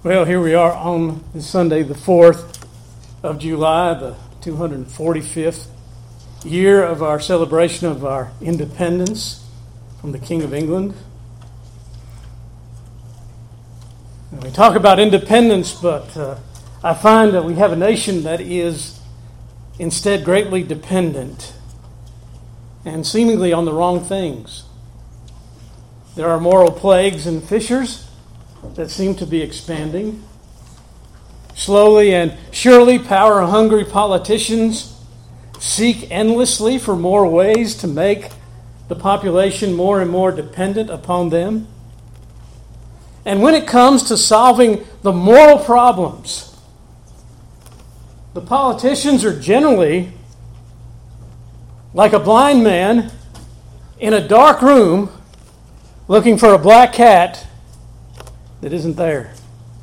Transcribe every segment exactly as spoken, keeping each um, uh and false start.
Well, here we are on this Sunday, the fourth of July, the two hundred forty-fifth year of our celebration of our independence from the King of England. And we talk about independence, but uh, I find that we have a nation that is instead greatly dependent and seemingly on the wrong things. There are moral plagues and fissures that seem to be expanding. Slowly and surely, power-hungry politicians seek endlessly for more ways to make the population more and more dependent upon them. And when it comes to solving the moral problems, the politicians are generally like a blind man in a dark room looking for a black cat that isn't there.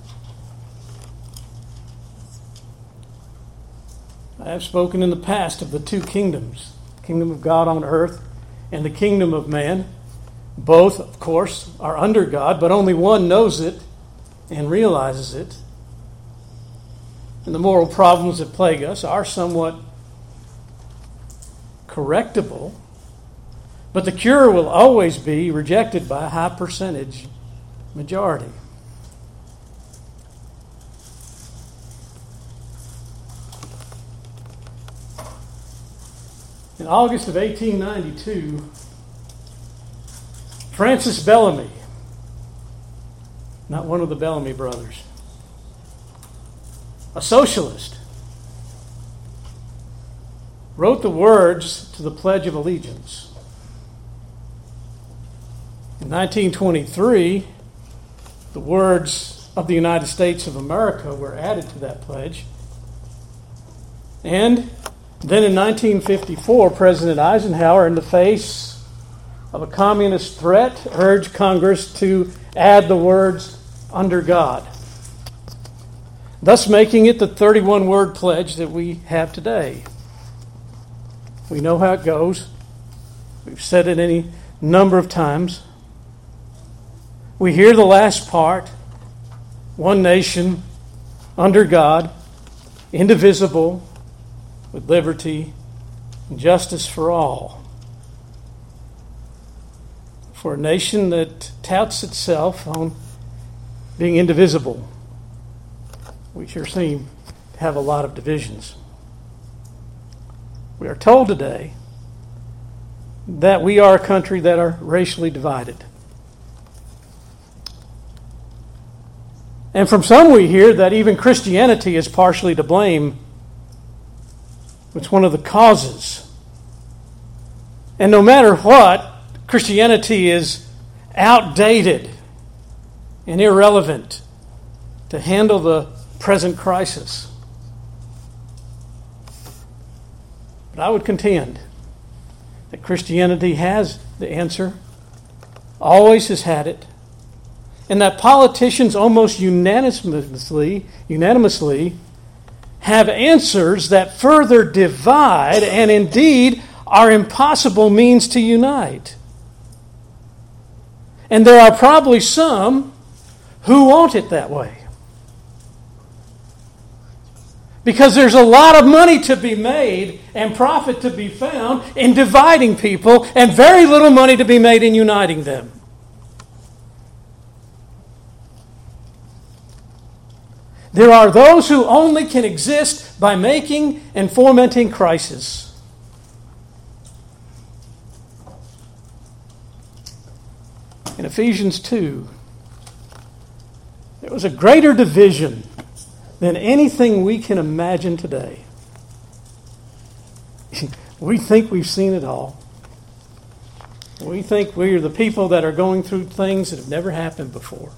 I have spoken in the past of the two kingdoms, the kingdom of God on earth and the kingdom of man. Both, of course, are under God, but only one knows it and realizes it. And the moral problems that plague us are somewhat correctable, but the cure will always be rejected by a high percentage majority. In August of eighteen ninety-two, Francis Bellamy, not one of the Bellamy brothers, a socialist, wrote the words to the Pledge of Allegiance. In nineteen twenty-three, the words of the United States of America were added to that pledge. And then in nineteen fifty-four, President Eisenhower, in the face of a communist threat, urged Congress to add the words, "under God," thus making it the thirty-one word pledge that we have today. We know how it goes. We've said it any number of times. We hear the last part, one nation, under God, indivisible, with liberty and justice for all. For a nation that touts itself on being indivisible, we sure seem to have a lot of divisions. We are told today that we are a country that are racially divided. And from some we hear that even Christianity is partially to blame. It's one of the causes. And no matter what, Christianity is outdated and irrelevant to handle the present crisis. But I would contend that Christianity has the answer, always has had it, and that politicians almost unanimously, unanimously have answers that further divide and indeed are impossible means to unite. And there are probably some who want it that way. Because there's a lot of money to be made and profit to be found in dividing people and very little money to be made in uniting them. There are those who only can exist by making and fomenting crisis. In Ephesians two, there was a greater division than anything we can imagine today. We think we've seen it all. We think we are the people that are going through things that have never happened before.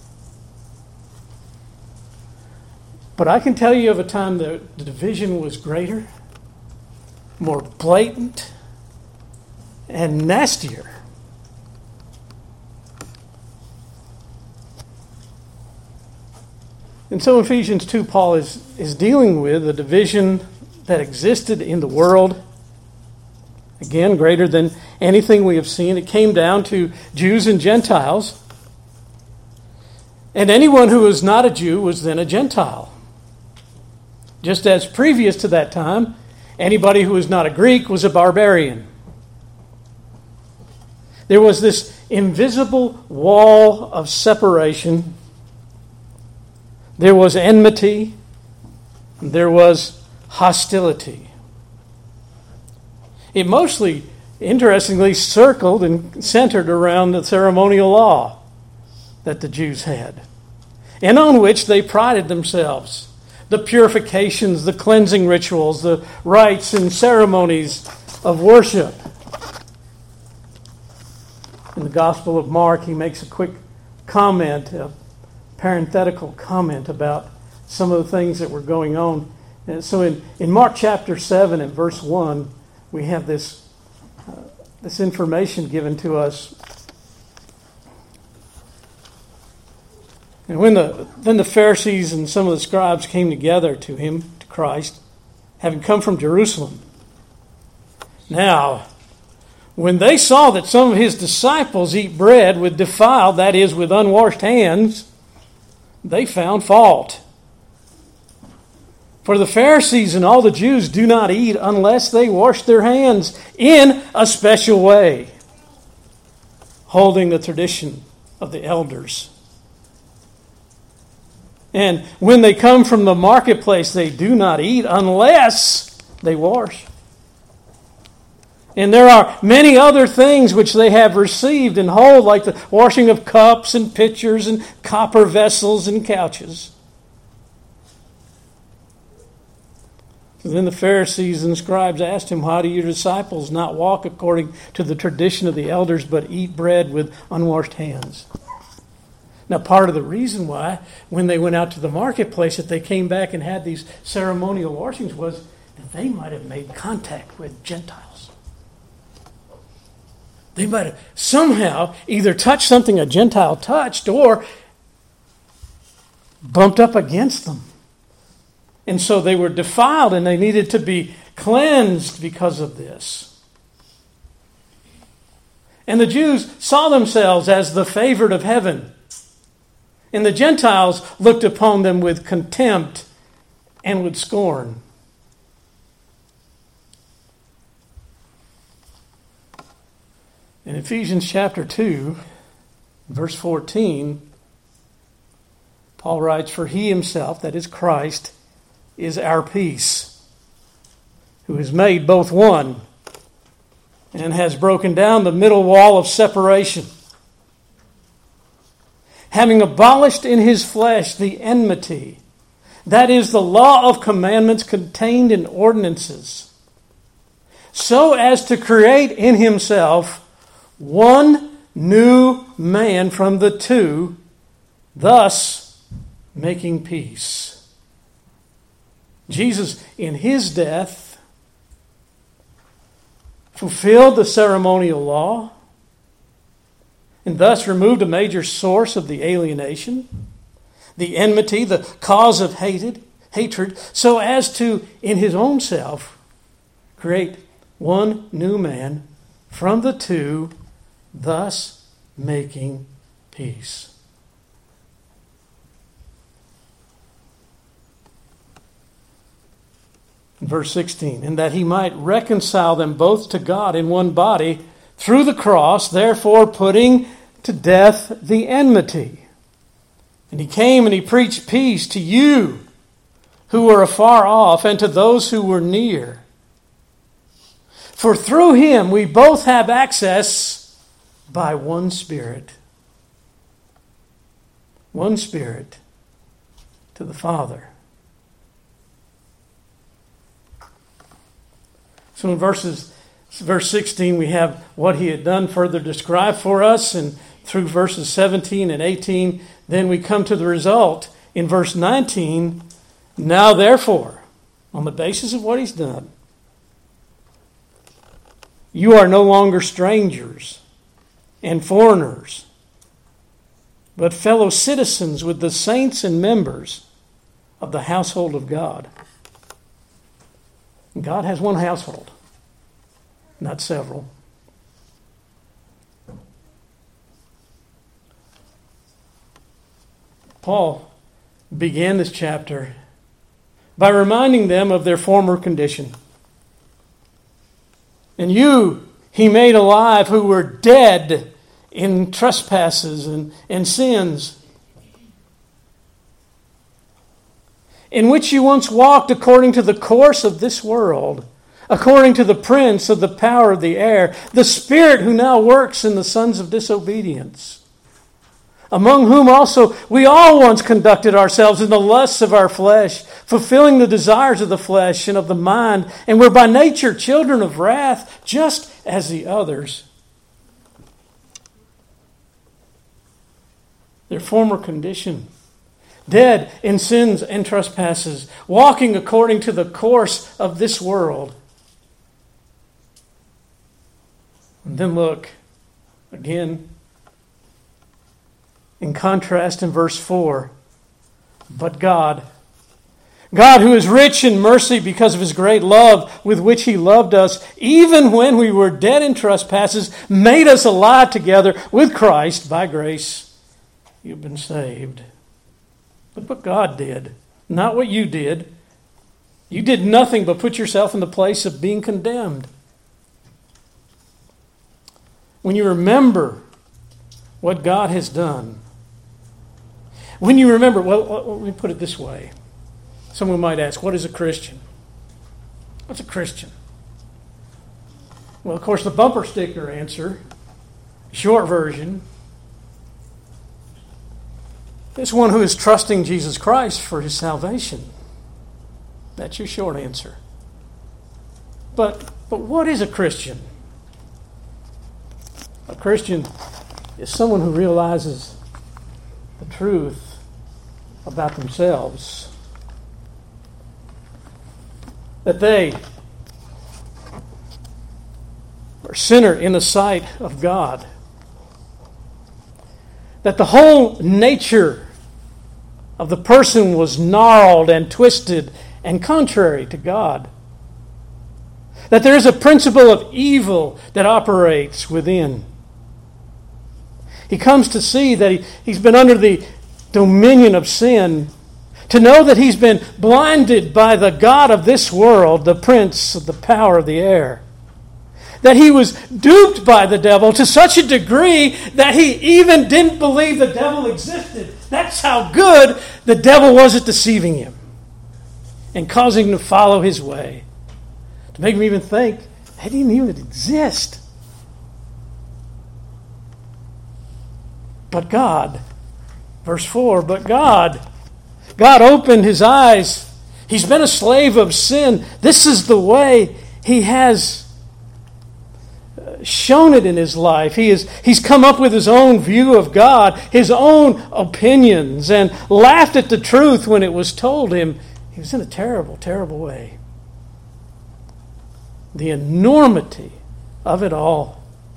But I can tell you of a time that the division was greater, more blatant, and nastier. And so Ephesians two, Paul is, is dealing with a division that existed in the world. Again, greater than anything we have seen. It came down to Jews and Gentiles. And anyone who was not a Jew was then a Gentile. Just as previous to that time, anybody who was not a Greek was a barbarian. There was this invisible wall of separation. There was enmity. There was hostility. It mostly, interestingly, circled and centered around the ceremonial law that the Jews had, and on which they prided themselves. The purifications, the cleansing rituals, the rites and ceremonies of worship. In the Gospel of Mark, he makes a quick comment, a parenthetical comment about some of the things that were going on. And so in, in Mark chapter seven and verse one, we have this, uh, this information given to us. And when the then the Pharisees and some of the scribes came together to him, to Christ, having come from Jerusalem. Now, when they saw that some of his disciples eat bread with defiled, that is, with unwashed hands, they found fault. For the Pharisees and all the Jews do not eat unless they wash their hands in a special way, holding the tradition of the elders. And when they come from the marketplace, they do not eat unless they wash. And there are many other things which they have received and hold, like the washing of cups and pitchers and copper vessels and couches. And then the Pharisees and scribes asked him, "Why do your disciples not walk according to the tradition of the elders, but eat bread with unwashed hands?" Now, part of the reason why, when they went out to the marketplace, that they came back and had these ceremonial washings was that they might have made contact with Gentiles. They might have somehow either touched something a Gentile touched or bumped up against them. And so they were defiled and they needed to be cleansed because of this. And the Jews saw themselves as the favored of heaven. And the Gentiles looked upon them with contempt and with scorn. In Ephesians chapter two, verse fourteen, Paul writes, "For he himself, that is Christ, is our peace, who has made both one and has broken down the middle wall of separation, having abolished in his flesh the enmity, that is, the law of commandments contained in ordinances, so as to create in himself one new man from the two, thus making peace." Jesus, in his death, fulfilled the ceremonial law, and thus removed a major source of the alienation, the enmity, the cause of hated, hatred, so as to, in his own self, create one new man from the two, thus making peace. Verse sixteen, "And that he might reconcile them both to God in one body through the cross, therefore putting to death the enmity. And he came and he preached peace to you who were afar off and to those who were near. For through him we both have access by one Spirit." One Spirit to the Father. So in verses, verse sixteen, we have what he had done further described for us, and through verses seventeen and eighteen, then we come to the result in verse nineteen. "Now therefore," on the basis of what he's done, "you are no longer strangers and foreigners, but fellow citizens with the saints and members of the household of God." God has one household, not several. Paul began this chapter by reminding them of their former condition. And you he made alive who were dead in trespasses and, and sins, in which you once walked according to the course of this world, according to the prince of the power of the air, the spirit who now works in the sons of disobedience, among whom also we all once conducted ourselves in the lusts of our flesh, fulfilling the desires of the flesh and of the mind, and were by nature children of wrath, just as the others. Their former condition, dead in sins and trespasses, walking according to the course of this world. And then look again, in contrast in verse four, but God, God who is rich in mercy because of his great love with which he loved us, even when we were dead in trespasses, made us alive together with Christ. By grace you've been saved. But what God did, not what you did. You did nothing but put yourself in the place of being condemned. When you remember what God has done, when you remember, well, let me put it this way. Someone might ask, what is a Christian? What's a Christian? Well, of course, the bumper sticker answer, short version, is one who is trusting Jesus Christ for his salvation. That's your short answer. But, but what is a Christian? A Christian is someone who realizes the truth about themselves, that they are a sinner in the sight of God, that the whole nature of the person was gnarled and twisted and contrary to God, that there is a principle of evil that operates within. He comes to see that he, he's been under the dominion of sin, to know that he's been blinded by the God of this world, the prince of the power of the air, that he was duped by the devil to such a degree that he even didn't believe the devil existed. That's how good the devil was at deceiving him and causing him to follow his way, to make him even think he didn't even exist. But God, verse four, but God, God opened his eyes. He's been a slave of sin. This is the way he has shown it in his life. He is, he's come up with his own view of God, his own opinions, and laughed at the truth when it was told him. He was in a terrible, terrible way. The enormity of it all.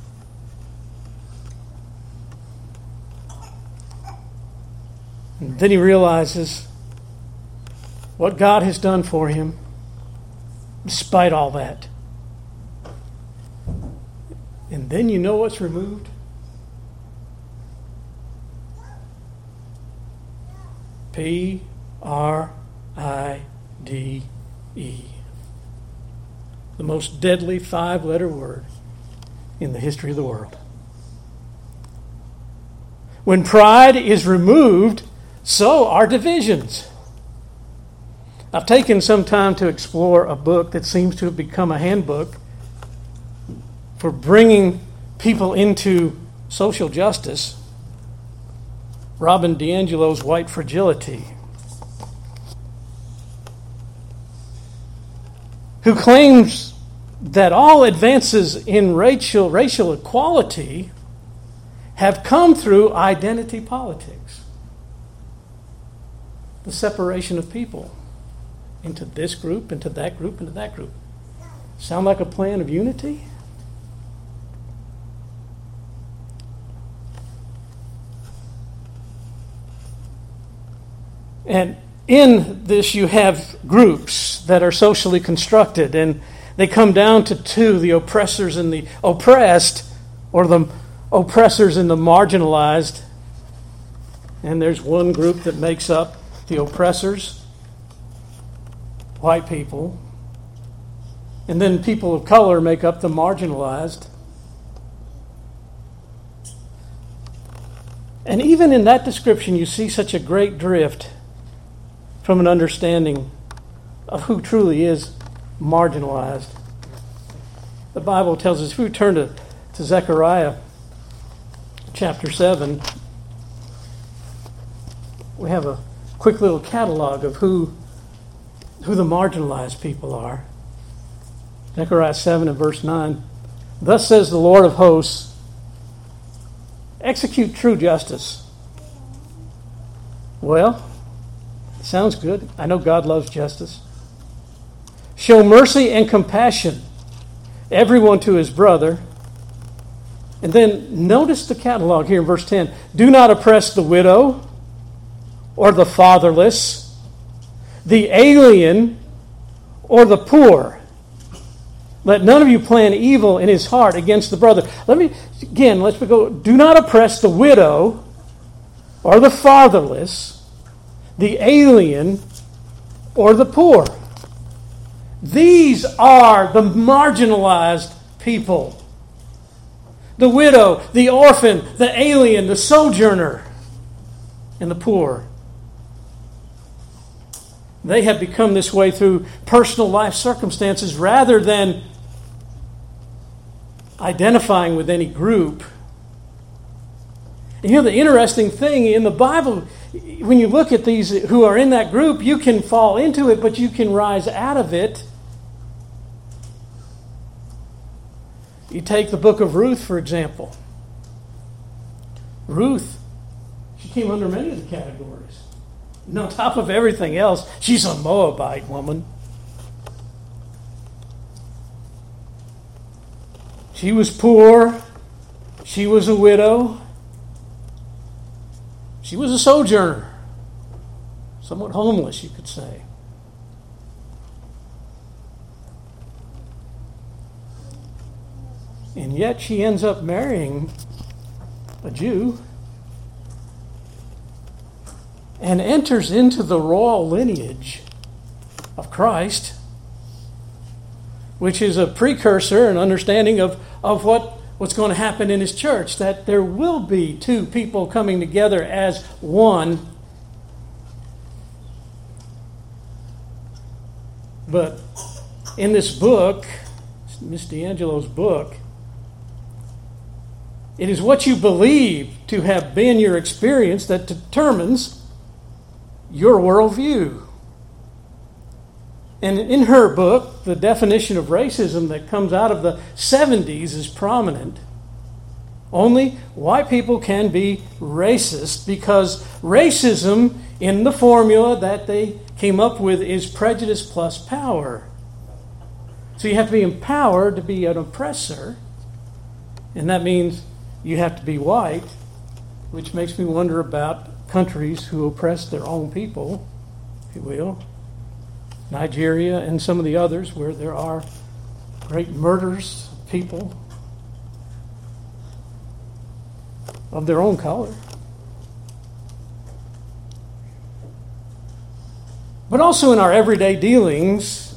And then he realizes what God has done for him, despite all that. And then you know what's removed? P R I D E. The most deadly five-letter word in the history of the world. When pride is removed, so are divisions. I've taken some time to explore a book that seems to have become a handbook for bringing people into social justice. Robin DiAngelo's White Fragility, who claims that all advances in racial, racial equality have come through identity politics. The separation of people into this group, into that group, into that group. Sound like a plan of unity? And in this you have groups that are socially constructed, and they come down to two, the oppressors and the oppressed, or the oppressors and the marginalized. And there's one group that makes up the oppressors, white people. And then people of color make up the marginalized. And even in that description, you see such a great drift from an understanding of who truly is marginalized. The Bible tells us, if we turn to, to Zechariah chapter seven, we have a quick little catalog of who, who the marginalized people are. Zechariah seven and verse nine. Thus says the Lord of hosts, execute true justice. Well, sounds good. I know God loves justice. Show mercy and compassion, everyone to his brother. And then notice the catalog here in verse ten. Do not oppress the widow or the fatherless, the alien or the poor. Let none of you plan evil in his heart against the brother. Let me, again, let's go. Do not oppress the widow or the fatherless, the alien or the poor. These are the marginalized people. The widow, the orphan, the alien, the sojourner, and the poor. They have become this way through personal life circumstances rather than identifying with any group. And you know, the interesting thing in the Bible, when you look at these who are in that group, you can fall into it, but you can rise out of it. You take the book of Ruth, for example. Ruth, she came under many of the categories. And on top of everything else, she's a Moabite woman. She was poor. She was a widow. She was a sojourner. Somewhat homeless, you could say. And yet she ends up marrying a Jew and enters into the royal lineage of Christ, which is a precursor and understanding of, of what, what's going to happen in his church, that there will be two people coming together as one. But in this book, Miss D'Angelo's book, it is what you believe to have been your experience that determines your worldview. And in her book, the definition of racism that comes out of the seventies is prominent. Only white people can be racist because racism, in the formula that they came up with, is prejudice plus power. So you have to be empowered to be an oppressor, and that means you have to be white, which makes me wonder about countries who oppress their own people, if you will. Nigeria and some of the others where there are great murders of people of their own color. But also in our everyday dealings,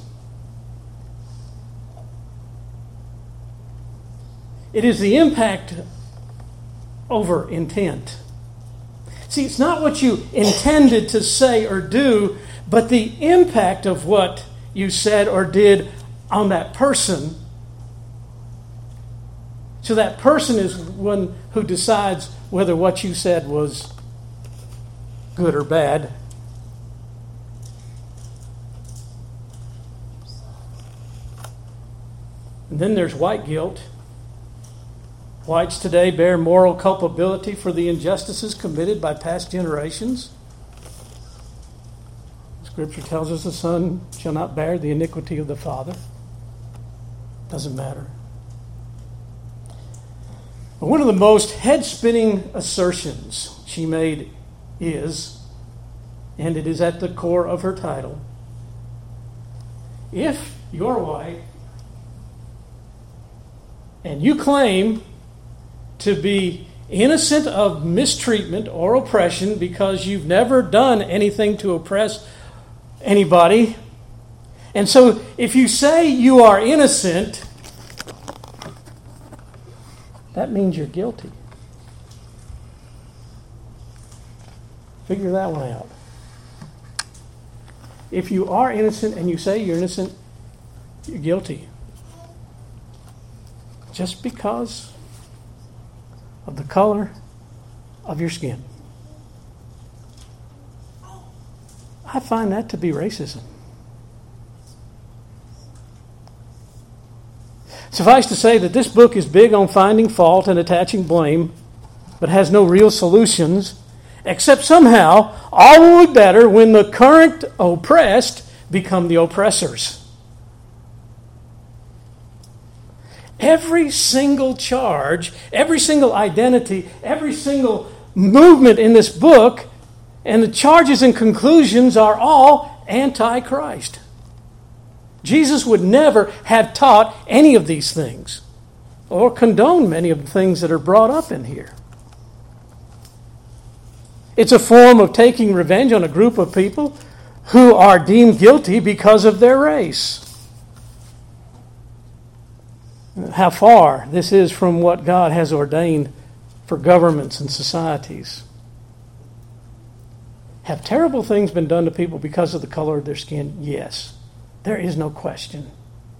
it is the impact over intent. See, it's not what you intended to say or do, but the impact of what you said or did on that person. So that person is one who decides whether what you said was good or bad. And then there's white guilt. Whites today bear moral culpability for the injustices committed by past generations. Scripture tells us the son shall not bear the iniquity of the father. Doesn't matter. But one of the most head-spinning assertions she made is, and it is at the core of her title, if you're white and you claim to be innocent of mistreatment or oppression because you've never done anything to oppress anybody. And so if you say you are innocent, that means you're guilty. Figure that one out. If you are innocent and you say you're innocent, you're guilty. Just because of the color of your skin. I find that to be racism. Suffice to say that this book is big on finding fault and attaching blame, but has no real solutions, except somehow all will be better when the current oppressed become the oppressors. Every single charge, every single identity, every single movement in this book, and the charges and conclusions are all anti-Christ. Jesus would never have taught any of these things or condoned many of the things that are brought up in here. It's a form of taking revenge on a group of people who are deemed guilty because of their race. How far this is from what God has ordained for governments and societies. Have terrible things been done to people because of the color of their skin? Yes. There is no question.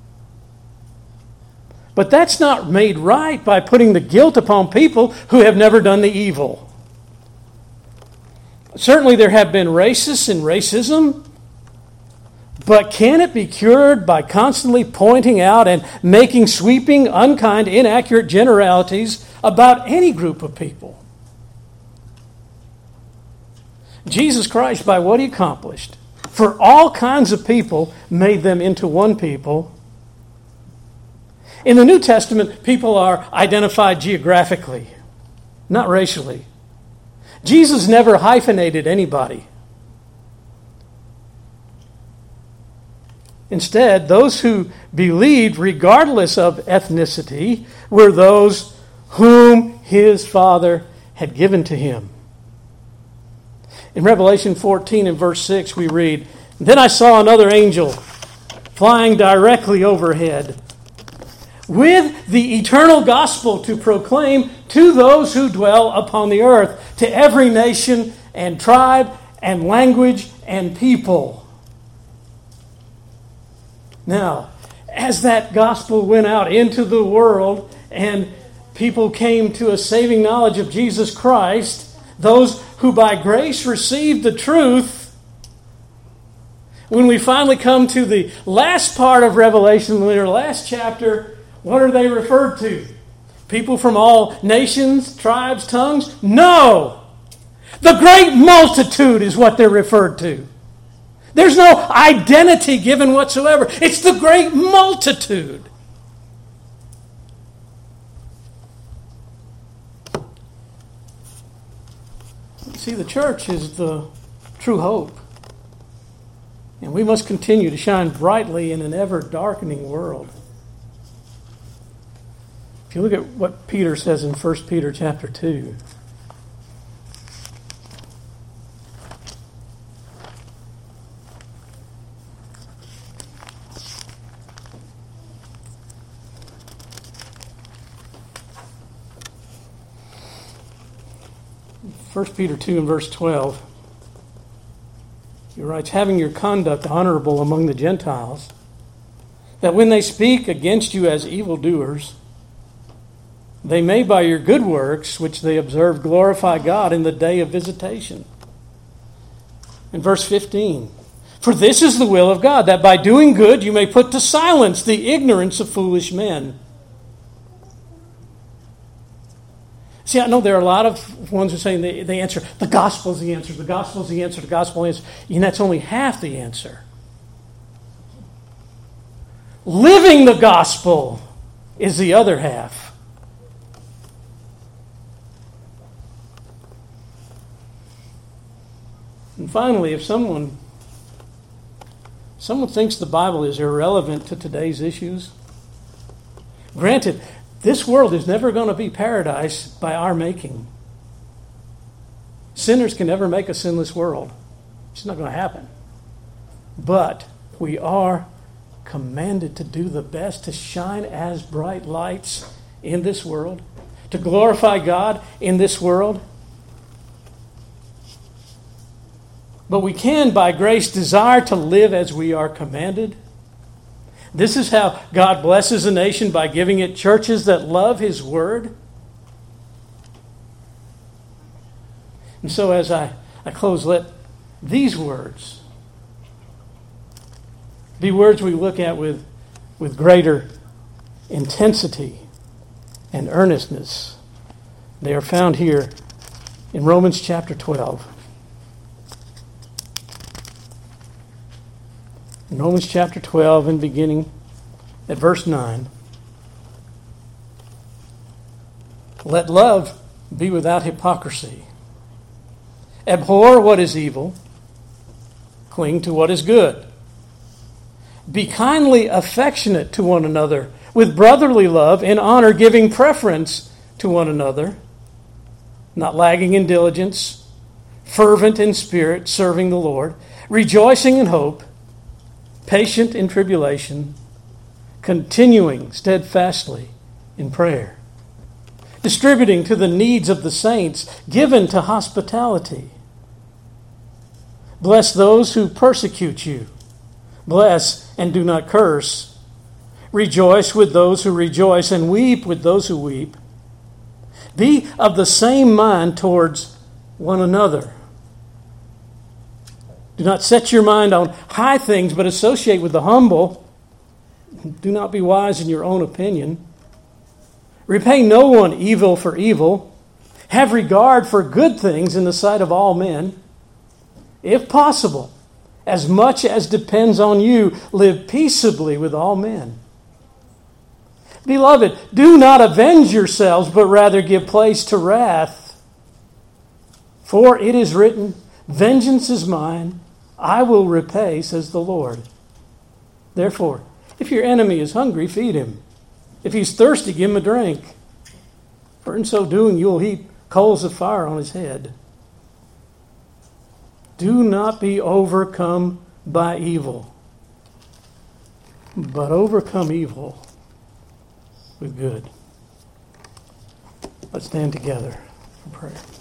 But that's not made right by putting the guilt upon people who have never done the evil. Certainly there have been racists and racism, but can it be cured by constantly pointing out and making sweeping, unkind, inaccurate generalities about any group of people? Jesus Christ, by what He accomplished for all kinds of people, made them into one people. In the New Testament, people are identified geographically, not racially. Jesus never hyphenated anybody. Instead, those who believed, regardless of ethnicity, were those whom His Father had given to Him. In Revelation fourteen and verse six we read, "Then I saw another angel flying directly overhead with the eternal gospel to proclaim to those who dwell upon the earth, to every nation and tribe and language and people." Now, as that gospel went out into the world and people came to a saving knowledge of Jesus Christ, those who by grace received the truth, when we finally come to the last part of Revelation, the last chapter, what are they referred to? People from all nations, tribes, tongues? No! The great multitude is what they're referred to. There's no identity given whatsoever. It's the great multitude. See, the church is the true hope. And we must continue to shine brightly in an ever-darkening world. If you look at what Peter says in First Peter chapter two. First Peter two and verse twelve. He writes, "Having your conduct honorable among the Gentiles, that when they speak against you as evildoers, they may by your good works, which they observe, glorify God in the day of visitation." In verse fifteen, "For this is the will of God, that by doing good you may put to silence the ignorance of foolish men." See, I know there are a lot of ones who are saying they, they answer, the gospel is the answer, the gospel is the answer, the gospel is the answer. And that's only half the answer. Living the gospel is the other half. And finally, if someone someone thinks the Bible is irrelevant to today's issues, granted, This world is never going to be paradise by our making. Sinners can never make a sinless world. It's not going to happen. But we are commanded to do the best, to shine as bright lights in this world, to glorify God in this world. But we can, by grace, desire to live as we are commanded. This is how God blesses a nation, by giving it churches that love His Word. And so as I, I close, let these words be words we look at with, with greater intensity and earnestness. They are found here in Romans chapter twelve. In Romans chapter twelve, and beginning at verse nine. Let love be without hypocrisy. Abhor what is evil. Cling to what is good. Be kindly affectionate to one another with brotherly love and honor, giving preference to one another, not lagging in diligence, fervent in spirit, serving the Lord, rejoicing in hope, patient in tribulation, continuing steadfastly in prayer, distributing to the needs of the saints, given to hospitality. Bless those who persecute you. Bless and do not curse. Rejoice with those who rejoice, and weep with those who weep. Be of the same mind towards one another. Do not set your mind on high things, but associate with the humble. Do not be wise in your own opinion. Repay no one evil for evil. Have regard for good things in the sight of all men. If possible, as much as depends on you, live peaceably with all men. Beloved, do not avenge yourselves, but rather give place to wrath. For it is written, vengeance is mine, I will repay, says the Lord. Therefore, if your enemy is hungry, feed him. If he's thirsty, give him a drink. For in so doing, you will heap coals of fire on his head. Do not be overcome by evil, but overcome evil with good. Let's stand together for prayer.